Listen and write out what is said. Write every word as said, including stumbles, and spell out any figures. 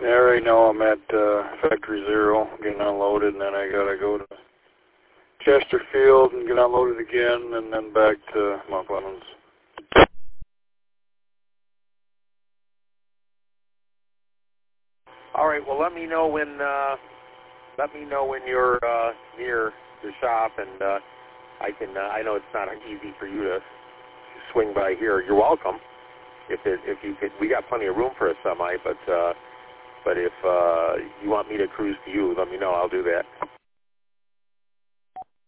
Yeah, right now I'm at uh, Factory Zero, getting unloaded, and then I gotta go to Chesterfield and get unloaded again, and then back to Mount Clemens. All right. Well, let me know when. Uh, let me know when you're uh, near the shop, and uh, I can. Uh, I know it's not easy for you to swing by here. You're welcome. If it, if you could, we got plenty of room for a semi, but uh, but if uh, you want me to cruise to you, let me know. I'll do that.